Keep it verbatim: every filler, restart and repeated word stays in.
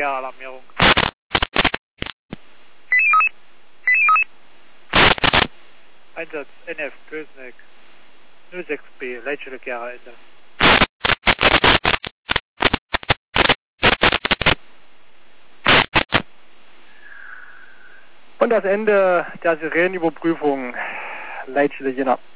Leitstelle-Gera-Alarmierung. Einsatz N F Kösneck null sechs B, Leitstelle-Gera, Ende. Und das Ende der Sirenenüberprüfung, Leitstelle Jena.